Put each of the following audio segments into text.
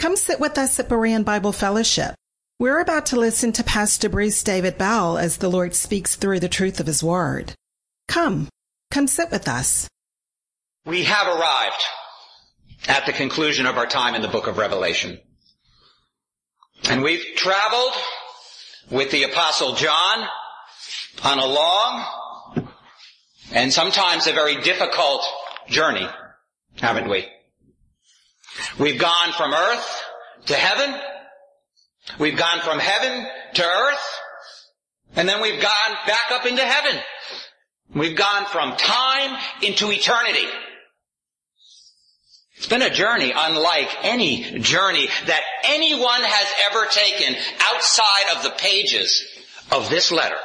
Come sit with us at Berean Bible Fellowship. We're about to listen to Pastor Bruce David Bell as the Lord speaks through the truth of His Word. Come sit with us. We have arrived at the conclusion of our time in the book of Revelation. And we've traveled with the Apostle John on a long and sometimes a very difficult journey, haven't we? We've gone from earth to heaven. We've gone from heaven to earth. And then we've gone back up into heaven. We've gone from time into eternity. It's been a journey unlike any journey that anyone has ever taken outside of the pages of this letter.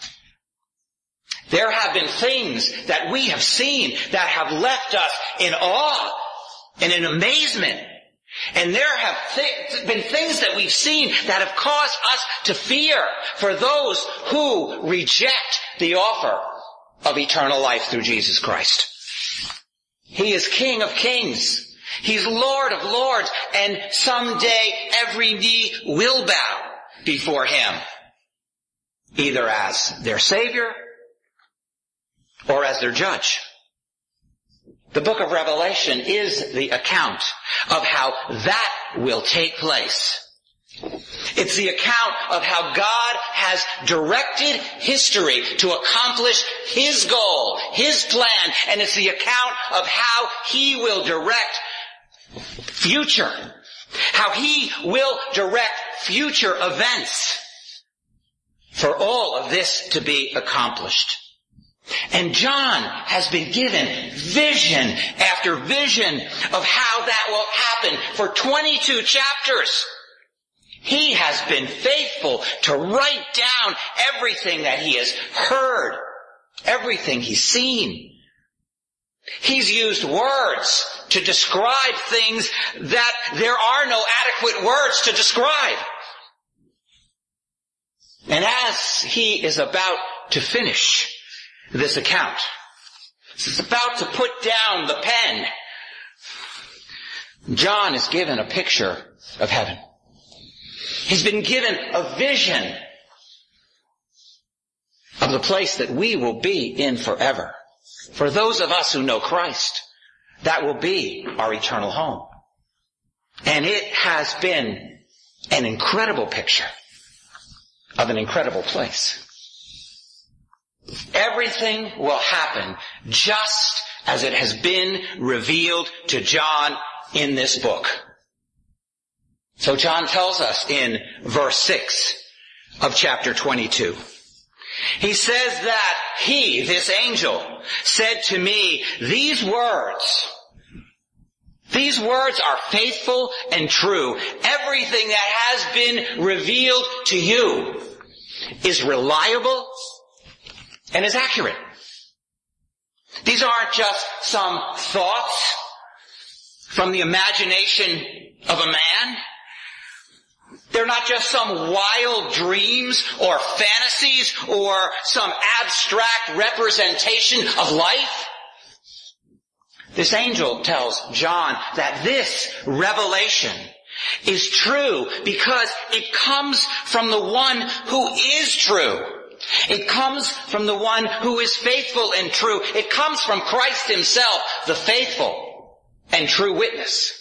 There have been things that we have seen that have left us in awe and in amazement. And there have been things that we've seen that have caused us to fear for those who reject the offer of eternal life through Jesus Christ. He is King of Kings. He's Lord of Lords. And someday every knee will bow before Him, either as their Savior or as their Judge. The book of Revelation is the account of how that will take place. It's the account of how God has directed history to accomplish His goal, His plan, and it's the account of how He will direct future, how He will direct future events for all of this to be accomplished. And John has been given vision after vision of how that will happen for 22 chapters. He has been faithful to write down everything that he has heard, everything he's seen. He's used words to describe things that there are no adequate words to describe. And as he is about to finish this account, he's about to put down the pen, John is given a picture of heaven. He's been given a vision of the place that we will be in forever. For those of us who know Christ, that will be our eternal home. And it has been an incredible picture of an incredible place. Everything will happen just as it has been revealed to John in this book. So John tells us in verse 6 of chapter 22. He says that he, this angel, said to me, these words are faithful and true. Everything that has been revealed to you is reliable and is accurate. These aren't just some thoughts from the imagination of a man. They're not just some wild dreams or fantasies or some abstract representation of life. This angel tells John that this revelation is true because it comes from the one who is true. It comes from the one who is faithful and true. It comes from Christ Himself, the faithful and true witness.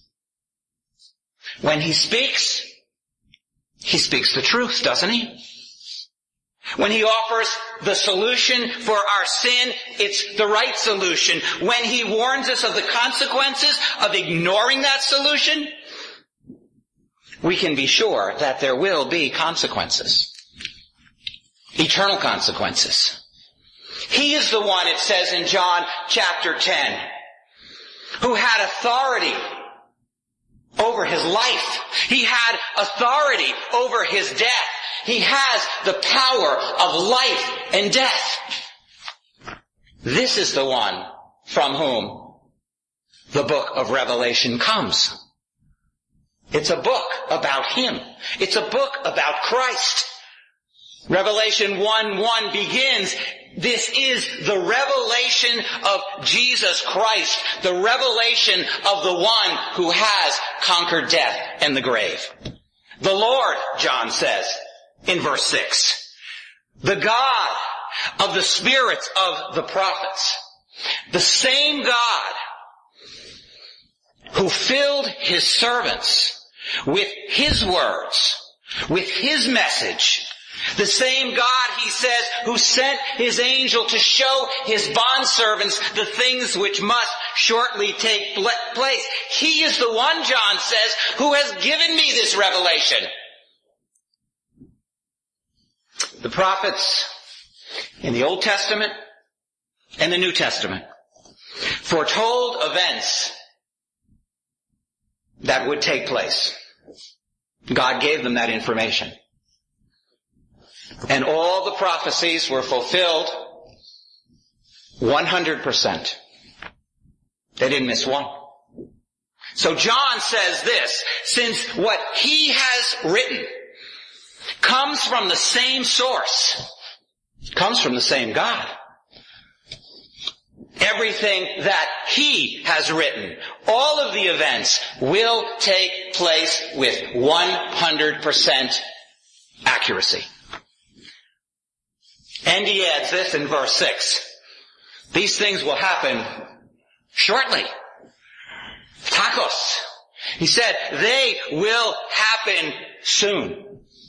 When He speaks the truth, doesn't He? When He offers the solution for our sin, it's the right solution. When He warns us of the consequences of ignoring that solution, we can be sure that there will be consequences. Eternal consequences. He is the one, it says in John chapter 10, who had authority over his life. He had authority over his death. He has the power of life and death. This is the one from whom the book of Revelation comes. It's a book about Him. It's a book about Christ. Revelation 1:1 begins, This is the revelation of Jesus Christ, the revelation of the one who has conquered death and the grave. The Lord, John says in verse 6, the God of the spirits of the prophets, the same God who filled his servants with his words, with his message, the same God, he says, who sent his angel to show his bondservants the things which must shortly take place. He is the one, John says, who has given me this revelation. The prophets in the Old Testament and the New Testament foretold events that would take place. God gave them that information. And all the prophecies were fulfilled 100%. They didn't miss one. So John says this, since what he has written comes from the same source, comes from the same God, everything that he has written, all of the events will take place with 100% accuracy. And he adds this in verse 6. These things will happen shortly. Tachos. He said, they will happen soon.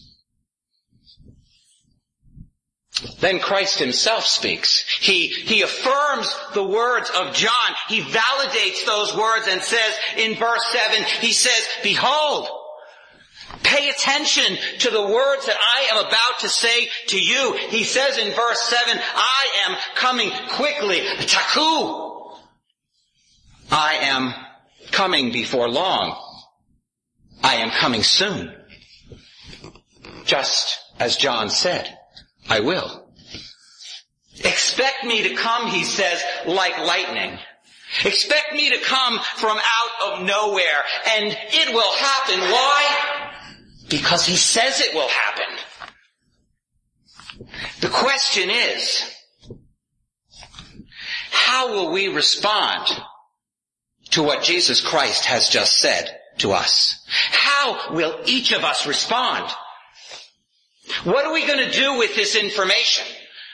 Then Christ himself speaks. He affirms the words of John. He validates those words and says in verse 7, he says, behold, pay attention to the words that I am about to say to you. He says in verse 7, I am coming quickly. Taku. I am coming before long. I am coming soon. Just as John said, I will. Expect me to come, he says, like lightning. Expect me to come from out of nowhere, and it will happen. Why? Because he says it will happen. The question is, how will we respond to what Jesus Christ has just said to us? How will each of us respond? What are we going to do with this information?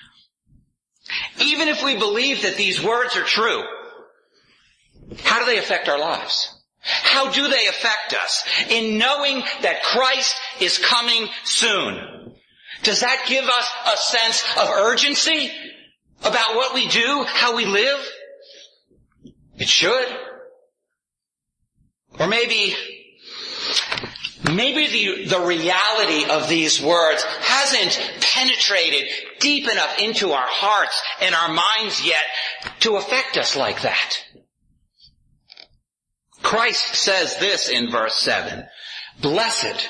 Even if we believe that these words are true, how do they affect our lives? How do they affect us in knowing that Christ is coming soon? Does that give us a sense of urgency about what we do, how we live? It should. Or maybe the reality of these words hasn't penetrated deep enough into our hearts and our minds yet to affect us like that. Christ says this in verse 7, blessed,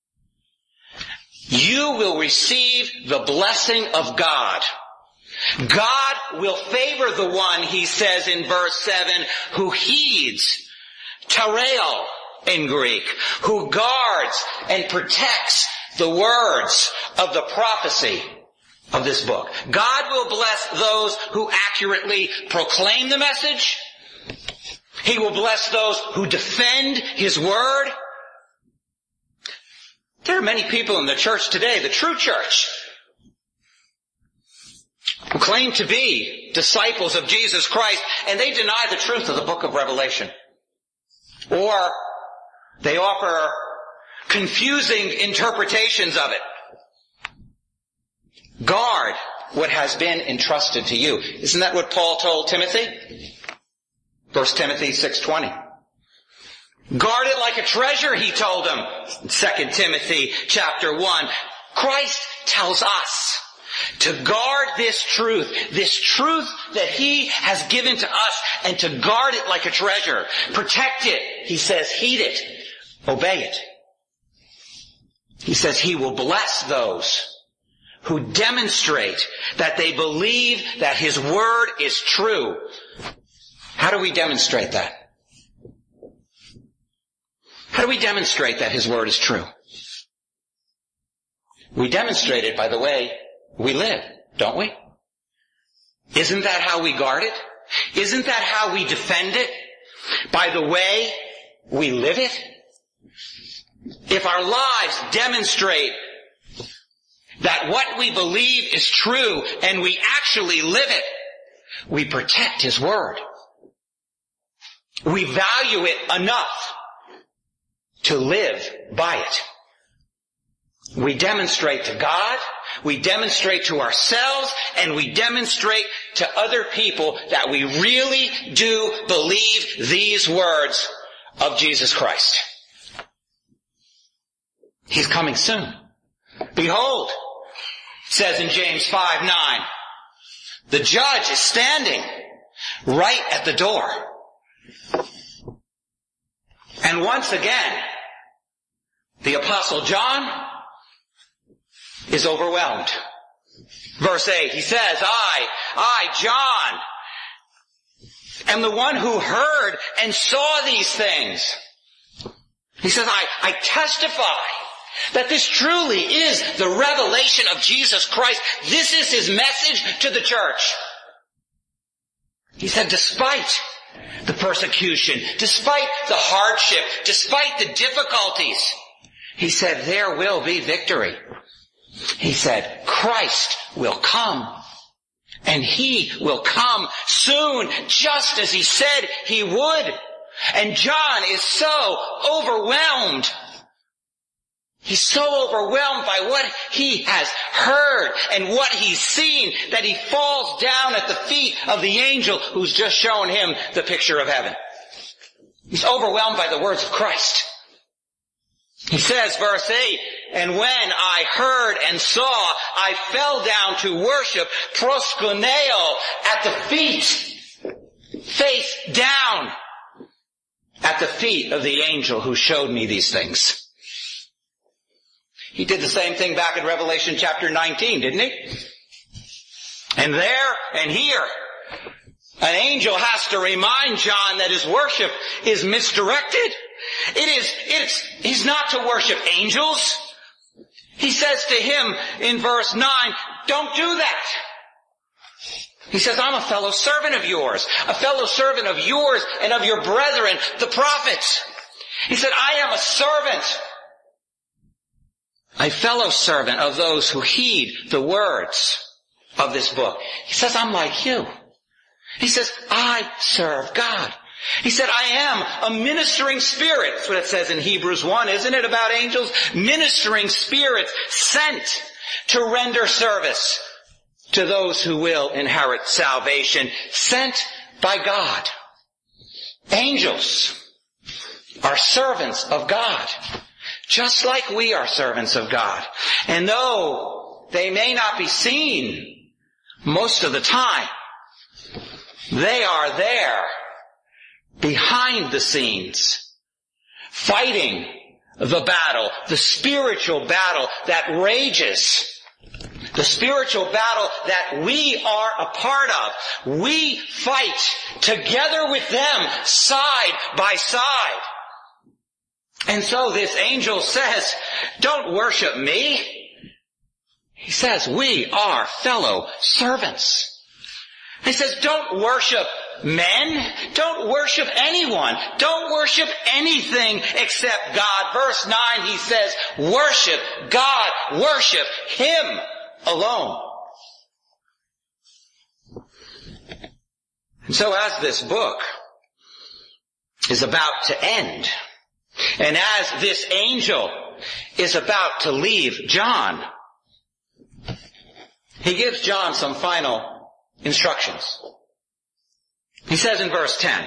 you will receive the blessing of God. God will favor the one, he says in verse 7, who heeds, tereo in Greek, who guards and protects the words of the prophecy of this book. God will bless those who accurately proclaim the message. He will bless those who defend his word. There are many people in the church today, the true church, who claim to be disciples of Jesus Christ, and they deny the truth of the book of Revelation. Or they offer confusing interpretations of it. Guard what has been entrusted to you. Isn't that what Paul told Timothy? 1 Timothy 6:20. Guard it like a treasure, he told him. 2 Timothy chapter 1. Christ tells us to guard this truth that he has given to us, and to guard it like a treasure. Protect it. He says, heed it. Obey it. He says he will bless those who demonstrate that they believe that his word is true. How do we demonstrate that? How do we demonstrate that his word is true? We demonstrate it by the way we live, don't we? Isn't that how we guard it? Isn't that how we defend it? By the way we live it? If our lives demonstrate that what we believe is true and we actually live it, we protect His Word. We value it enough to live by it. We demonstrate to God, we demonstrate to ourselves, and we demonstrate to other people that we really do believe these words of Jesus Christ. He's coming soon. Behold, says in James 5:9, the judge is standing right at the door. And once again, the Apostle John is overwhelmed. Verse 8, he says, I, John, am the one who heard and saw these things. He says, I testify that this truly is the revelation of Jesus Christ. This is His message to the church. He said, despite the persecution, despite the hardship, despite the difficulties, He said, there will be victory. He said, Christ will come. And He will come soon, just as He said He would. And John is so overwhelmed. He's so overwhelmed by what he has heard and what he's seen that he falls down at the feet of the angel who's just shown him the picture of heaven. He's overwhelmed by the words of Christ. He says, verse 8, and when I heard and saw, I fell down to worship, proskuneo, at the feet, face down, at the feet of the angel who showed me these things. He did the same thing back in Revelation chapter 19, didn't he? And there and here, an angel has to remind John that his worship is misdirected. He's not to worship angels. He says to him in verse 9, don't do that. He says, I'm a fellow servant of yours and of your brethren, the prophets. He said, I am a servant, a fellow servant of those who heed the words of this book. He says, I'm like you. He says, I serve God. He said, I am a ministering spirit. That's what it says in Hebrews 1, isn't it, about angels? Ministering spirits sent to render service to those who will inherit salvation, sent by God. Angels are servants of God, just like we are servants of God. And though they may not be seen most of the time, they are there behind the scenes, fighting the battle, the spiritual battle that rages, the spiritual battle that we are a part of. We fight together with them, side by side. And so this angel says, don't worship me. He says, we are fellow servants. He says, don't worship men. Don't worship anyone. Don't worship anything except God. Verse 9, he says, worship God. Worship Him alone. And so as this book is about to end, and as this angel is about to leave John, he gives John some final instructions. He says in verse 10,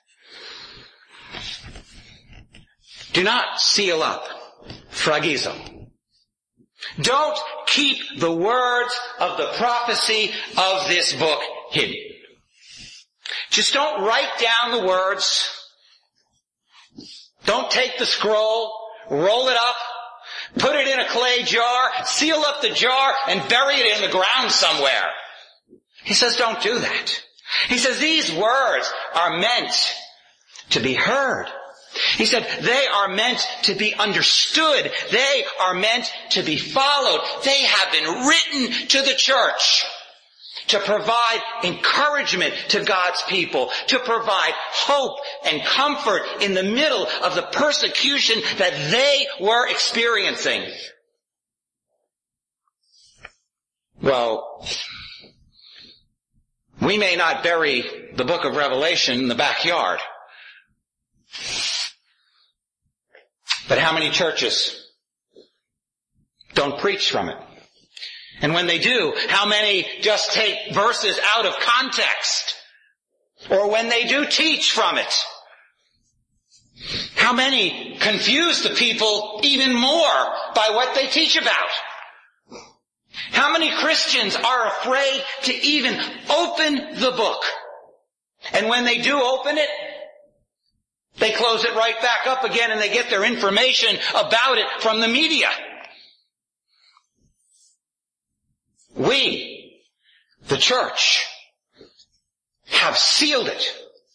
do not seal up, phragizo. Don't keep the words of the prophecy of this book hidden. Just don't write down the words. Don't take the scroll, roll it up, put it in a clay jar, seal up the jar, and bury it in the ground somewhere. He says, don't do that. He says, these words are meant to be heard. He said, they are meant to be understood. They are meant to be followed. They have been written to the church. to provide encouragement to God's people, to provide hope and comfort in the middle of the persecution that they were experiencing. Well, we may not bury the book of Revelation in the backyard, but how many churches don't preach from it? And when they do, how many just take verses out of context? Or when they do teach from it, how many confuse the people even more by what they teach about? How many Christians are afraid to even open the book? And when they do open it, they close it right back up again and they get their information about it from the media. We, the church, have sealed it.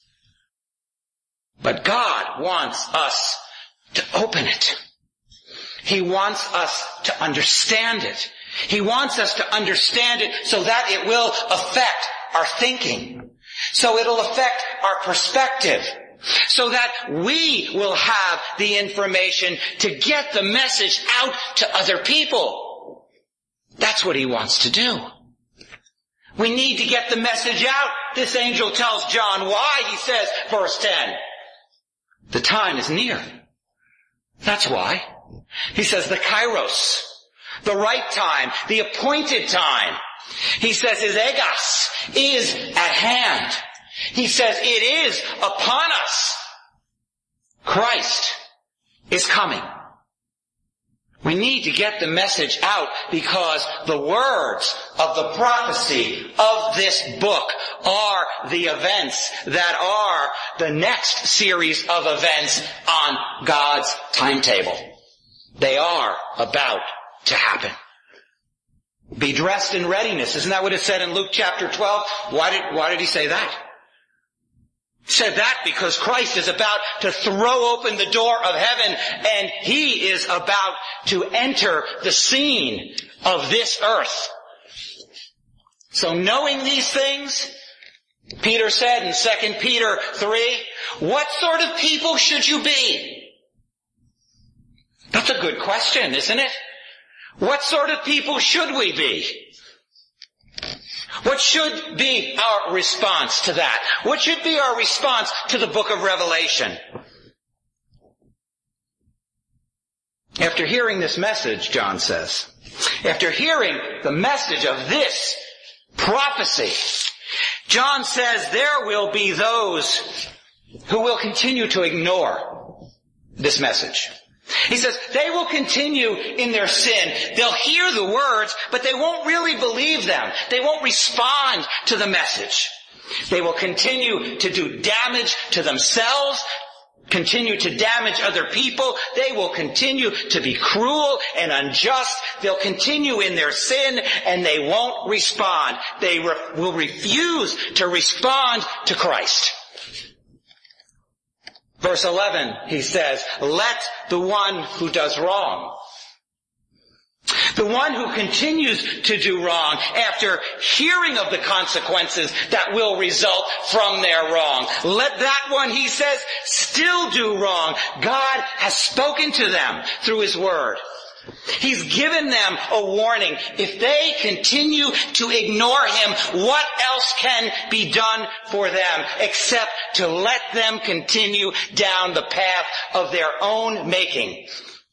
But God wants us to open it. He wants us to understand it. He wants us to understand it so that it will affect our thinking. So it'll affect our perspective. So that we will have the information to get the message out to other people. That's what He wants to do. We need to get the message out. This angel tells John why. He says, verse 10, the time is near. That's why. He says the kairos, the right time, the appointed time. He says his egos is at hand. He says it is upon us. Christ is coming. We need to get the message out because the words of the prophecy of this book are the events that are the next series of events on God's timetable. They are about to happen. Be dressed in readiness. Isn't that what it said in Luke chapter 12? Why did he say that? He said that because Christ is about to throw open the door of heaven and He is about to enter the scene of this earth. So knowing these things, Peter said in 2 Peter 3, what sort of people should you be? That's a good question, isn't it? What sort of people should we be? What should be our response to that? What should be our response to the book of Revelation? After hearing this message, John says, after hearing the message of this prophecy, John says there will be those who will continue to ignore this message. He says they will continue in their sin. They'll hear the words, but they won't really believe them. They won't respond to the message. They will continue to do damage to themselves, continue to damage other people. They will continue to be cruel and unjust. They'll continue in their sin and they won't respond. They will refuse to respond to Christ. Verse 11, he says, let the one who does wrong, the one who continues to do wrong after hearing of the consequences that will result from their wrong, let that one, he says, still do wrong. God has spoken to them through His Word. He's given them a warning. If they continue to ignore Him, what else can be done for them except to let them continue down the path of their own making?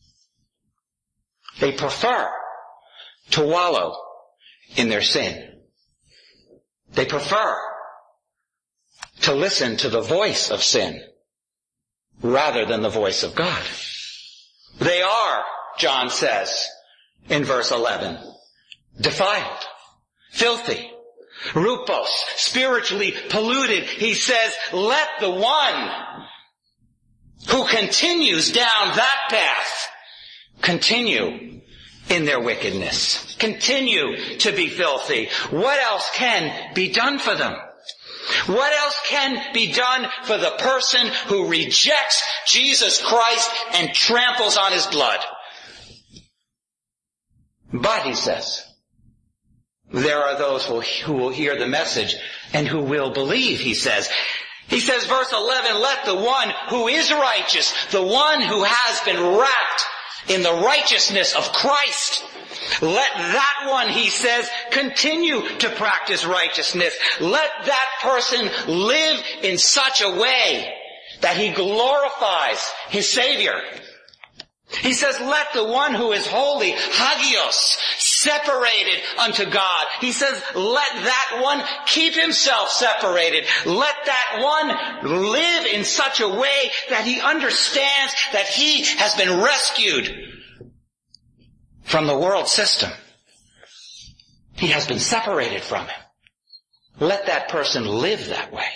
They prefer to wallow in their sin. They prefer to listen to the voice of sin rather than the voice of God. They are, John says in verse 11, defiled, filthy, rupos, spiritually polluted. He says, let the one who continues down that path continue in their wickedness, continue to be filthy. What else can be done for them? What else can be done for the person who rejects Jesus Christ and tramples on His blood? But, he says, there are those who will hear the message and who will believe, he says. He says, verse 11, let the one who is righteous, the one who has been wrapped in the righteousness of Christ, let that one, he says, continue to practice righteousness. Let that person live in such a way that he glorifies his Savior. He says, let the one who is holy, hagios, separated unto God. He says, let that one keep himself separated. Let that one live in such a way that he understands that he has been rescued from the world system. He has been separated from him. Let that person live that way.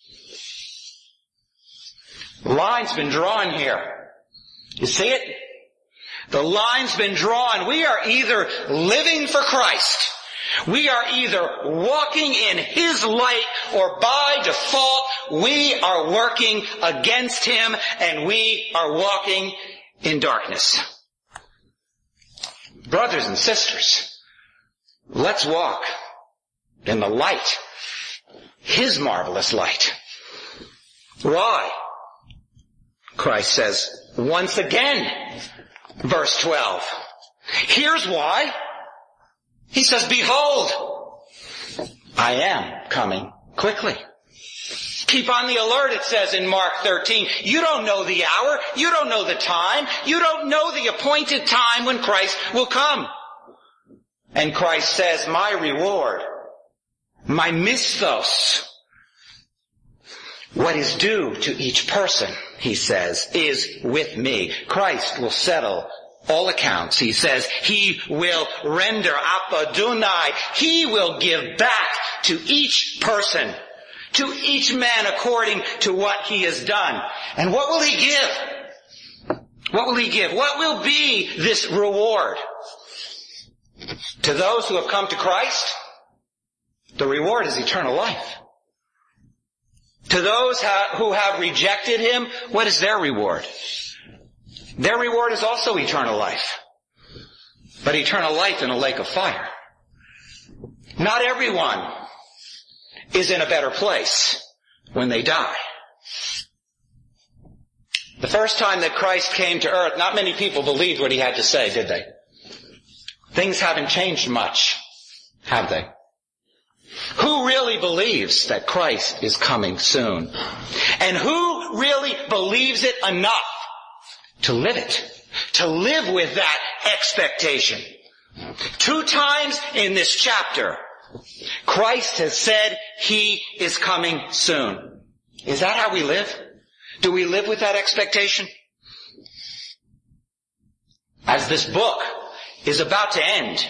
The line's been drawn here. You see it? The line's been drawn. We are either living for Christ. We are either walking in His light, or by default we are working against Him and we are walking in darkness. Brothers and sisters, let's walk in the light, His marvelous light. Why? Christ says once again, verse 12. Here's why. He says, behold, I am coming quickly. Keep on the alert, it says in Mark 13. You don't know the hour. You don't know the time. You don't know the appointed time when Christ will come. And Christ says, my reward, my misthos, what is due to each person, he says, is with me. Christ will settle all accounts. He says He will render apadunai. He will give back to each person, to each man according to what he has done. And what will He give? What will He give? What will be this reward? To those who have come to Christ, the reward is eternal life. To those who have rejected Him, what is their reward? Their reward is also eternal life. But eternal life in a lake of fire. Not everyone is in a better place when they die. The first time that Christ came to earth, not many people believed what He had to say, did they? Things haven't changed much, have they? Who really believes that Christ is coming soon? And who really believes it enough to live it? To live with that expectation? 2 times in this chapter, Christ has said He is coming soon. Is that how we live? Do we live with that expectation? As this book is about to end,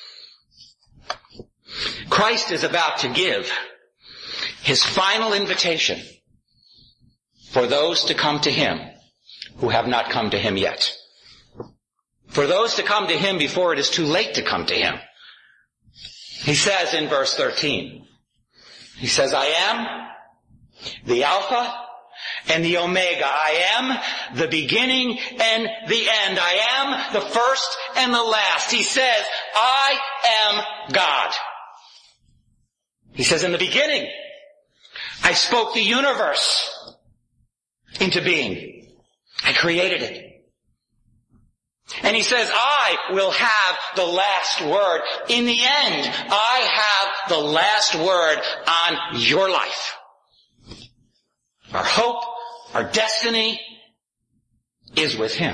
Christ is about to give His final invitation for those to come to Him who have not come to Him yet. For those to come to Him before it is too late to come to Him. He says in verse 13, He says, I am the Alpha and the Omega. I am the beginning and the end. I am the first and the last. He says, I am God. He says, in the beginning, I spoke the universe into being. I created it. And He says, I will have the last word. In the end, I have the last word on your life. Our hope, our destiny is with Him.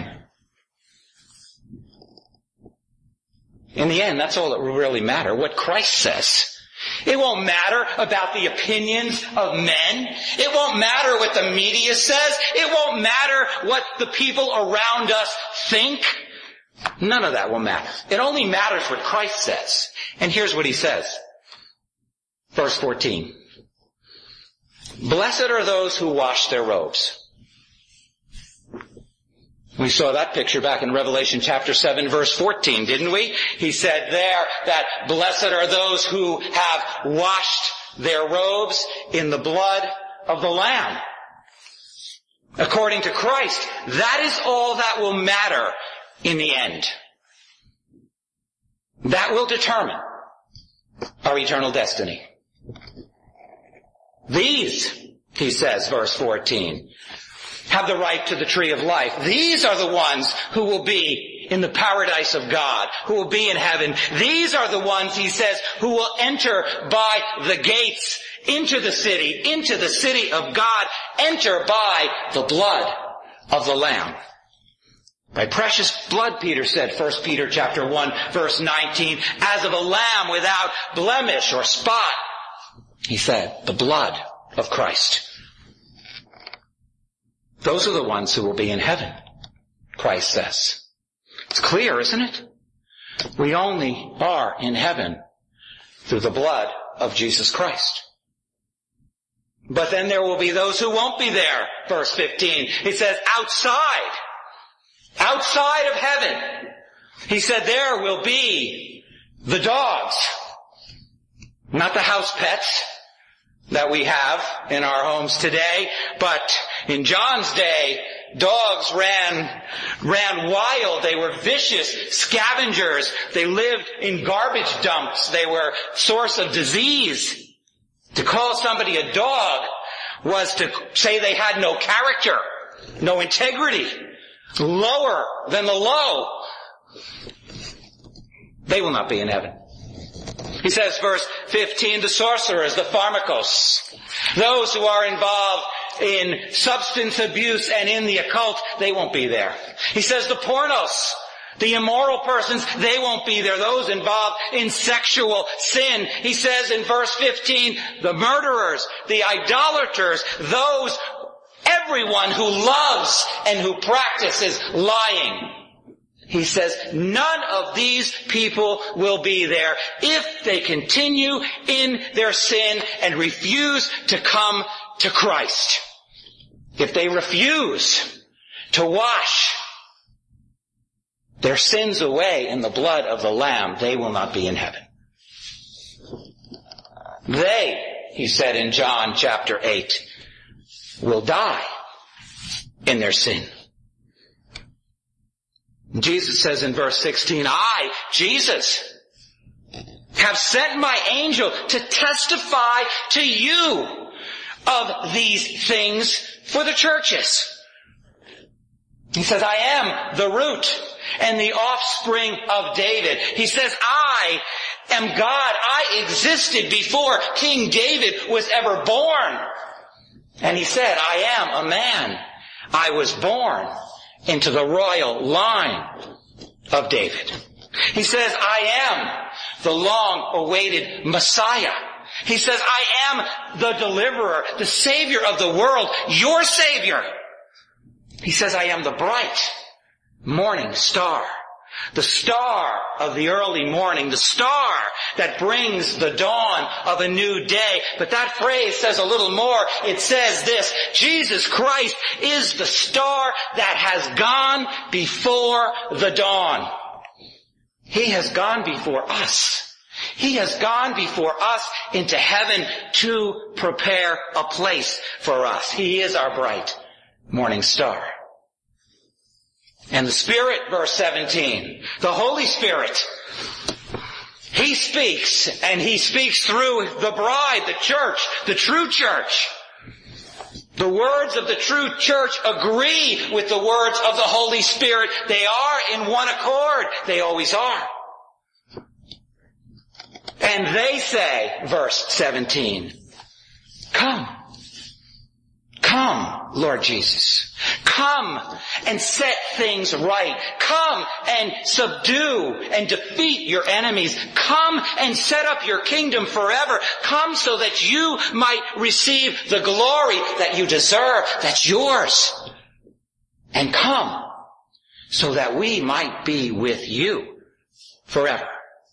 In the end, that's all that will really matter, what Christ says. It won't matter about the opinions of men. It won't matter what the media says. It won't matter what the people around us think. None of that will matter. It only matters what Christ says. And here's what He says. Verse 14. Blessed are those who wash their robes. We saw that picture back in Revelation chapter 7 verse 14, didn't we? He said there that blessed are those who have washed their robes in the blood of the Lamb. According to Christ, that is all that will matter in the end. That will determine our eternal destiny. These, he says, verse 14, have the right to the tree of life. These are the ones who will be in the paradise of God, who will be in heaven. These are the ones, he says, who will enter by the gates into the city of God, enter by the blood of the Lamb. By precious blood, Peter said, 1 Peter chapter 1, verse 19, as of a lamb without blemish or spot. He said, the blood of Christ. Those are the ones who will be in heaven, Christ says. It's clear, isn't it? We only are in heaven through the blood of Jesus Christ. But then there will be those who won't be there, verse 15. He says, outside of heaven. He said there will be the dogs, not the house pets that we have in our homes today, but in John's day, dogs ran wild. They were vicious scavengers. They lived in garbage dumps. They were a source of disease. To call somebody a dog was to say they had no character, no integrity, lower than the low. They will not be in heaven. He says, verse 15, the sorcerers, the pharmakos, those who are involved in substance abuse and in the occult, they won't be there. He says the pornos, the immoral persons, they won't be there. Those involved in sexual sin. He says in verse 15, the murderers, the idolaters, everyone who loves and who practices lying. He says none of these people will be there if they continue in their sin and refuse to come to Christ. If they refuse to wash their sins away in the blood of the Lamb, they will not be in heaven. They, he said in John chapter 8, will die in their sin. Jesus says in verse 16, I, Jesus, have sent my angel to testify to you of these things for the churches. He says, I am the root and the offspring of David. He says, I am God. I existed before King David was ever born. And he said, I am a man. I was born into the royal line of David. He says, I am the long-awaited Messiah. He says, I am the deliverer, the Savior of the world, your Savior. He says, I am the bright morning star, the star of the early morning, the star that brings the dawn of a new day. But that phrase says a little more. It says this, Jesus Christ is the star that has gone before the dawn. He has gone before us. He has gone before us into heaven to prepare a place for us. He is our bright morning star. And the Spirit, verse 17, the Holy Spirit, He speaks, and He speaks through the bride, the church, the true church. The words of the true church agree with the words of the Holy Spirit. They are in one accord. They always are. And they say, verse 17, come, Lord Jesus. Come and set things right. Come and subdue and defeat your enemies. Come and set up your kingdom forever. Come so that you might receive the glory that you deserve, that's yours. And come so that we might be with you forever.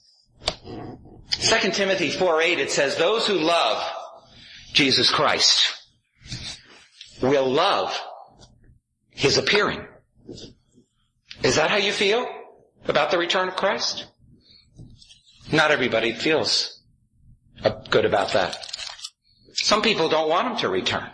2 Timothy 4:8, it says, those who love Jesus Christ will love His appearing. Is that how you feel about the return of Christ? Not everybody feels good about that. Some people don't want Him to return.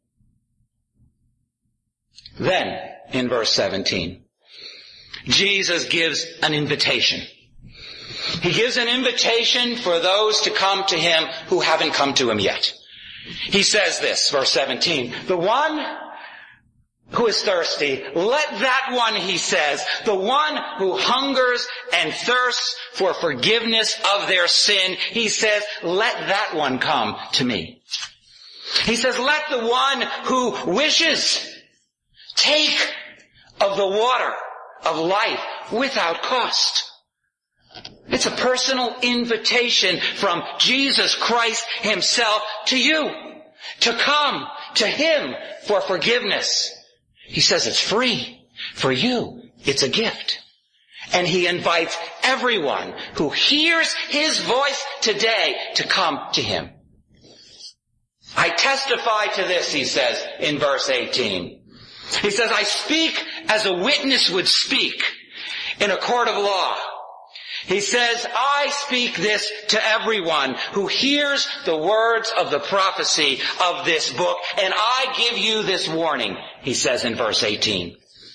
Then, in verse 17, Jesus gives an invitation. He gives an invitation for those to come to him who haven't come to him yet. He says this, verse 17, the one who is thirsty, let that one, he says, the one who hungers and thirsts for forgiveness of their sin, he says, let that one come to me. He says, let the one who wishes take of the water of life without cost. It's a personal invitation from Jesus Christ himself to you, to come to him for forgiveness. He says it's free for you. It's a gift. And he invites everyone who hears his voice today to come to him. I testify to this, he says in verse 18. He says, I speak as a witness would speak in a court of law. He says, I speak this to everyone who hears the words of the prophecy of this book, and I give you this warning, he says in verse 18.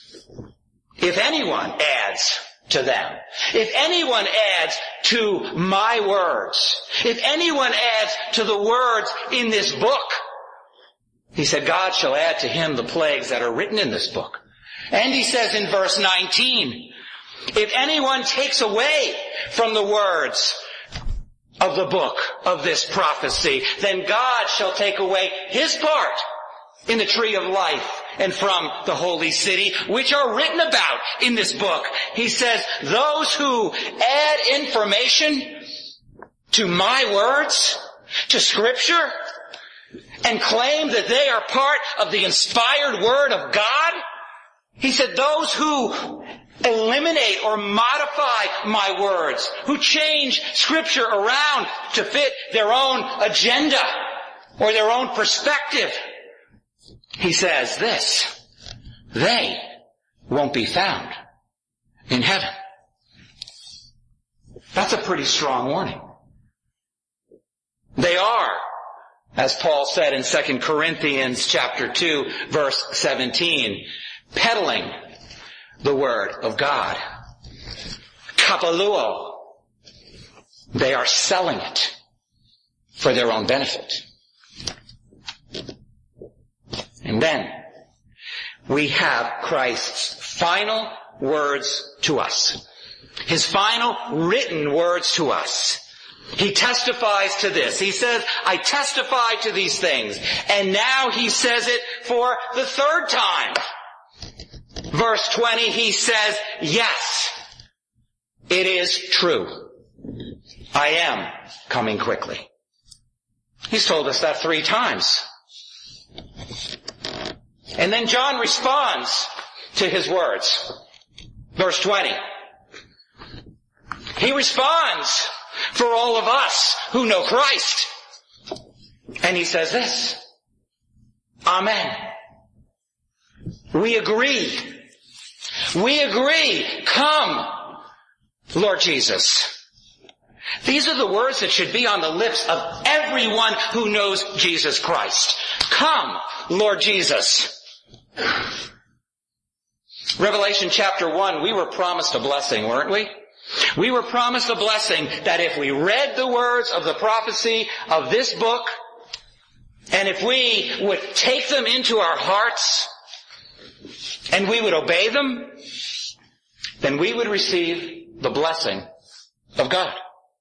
If anyone adds to them, if anyone adds to my words, if anyone adds to the words in this book, he said, God shall add to him the plagues that are written in this book. And he says in verse 19, if anyone takes away from the words of the book of this prophecy, then God shall take away his part in the tree of life and from the holy city, which are written about in this book. He says, those who add information to my words, to Scripture, and claim that they are part of the inspired Word of God, he said, those who eliminate or modify my words, who change Scripture around to fit their own agenda or their own perspective, he says this, they won't be found in heaven. That's a pretty strong warning. They are, as Paul said in 2 Corinthians chapter 2, verse 17, peddling the word of God. Kapaluo. They are selling it for their own benefit. And then we have Christ's final words to us. His final written words to us. He testifies to this. He says, I testify to these things. And now he says it for the third time. Verse 20, he says, yes, it is true. I am coming quickly. He's told us that 3 times. And then John responds to his words. Verse 20. He responds for all of us who know Christ. And he says this, Amen. We agree. We agree. Come, Lord Jesus. These are the words that should be on the lips of everyone who knows Jesus Christ. Come, Lord Jesus. Revelation chapter 1, we were promised a blessing, weren't we? We were promised a blessing that if we read the words of the prophecy of this book, and if we would take them into our hearts, and we would obey them, then we would receive the blessing of God.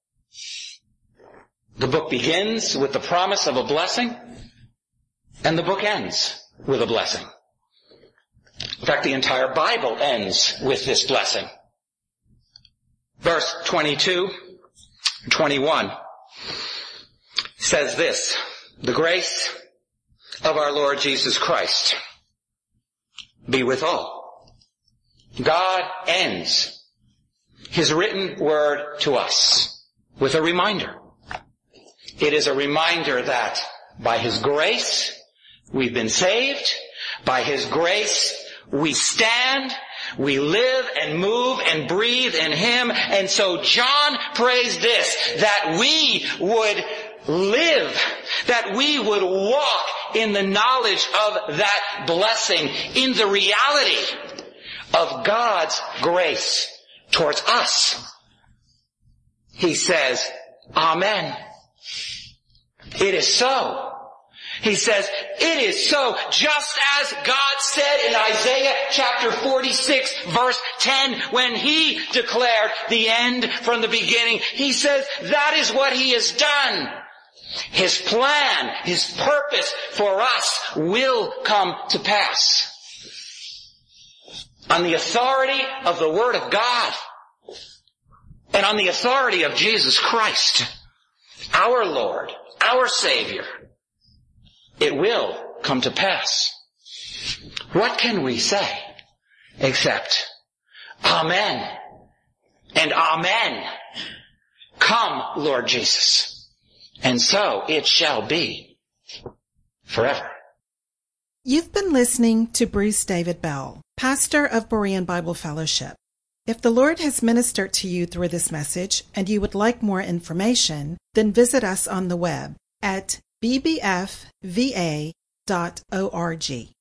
The book begins with the promise of a blessing, and the book ends with a blessing. In fact, the entire Bible ends with this blessing. Verse 22, 21 says this, the grace of our Lord Jesus Christ be with all. God ends his written word to us with a reminder. It is a reminder that by his grace we've been saved. By his grace we stand, we live and move and breathe in him. And so John prays this, that we would live, that we would walk in the knowledge of that blessing, in the reality of God's grace towards us. he says, Amen. It is so. He says, it is so, just as God said in Isaiah chapter 46 verse 10 when he declared the end from the beginning. He says that is what he has done. His plan, his purpose for us will come to pass. On the authority of the Word of God and on the authority of Jesus Christ, our Lord, our Savior, it will come to pass. What can we say except Amen and Amen? Come, Lord Jesus. And so it shall be forever. You've been listening to Bruce David Bell, pastor of Berean Bible Fellowship. If the Lord has ministered to you through this message and you would like more information, then visit us on the web at bbfva.org.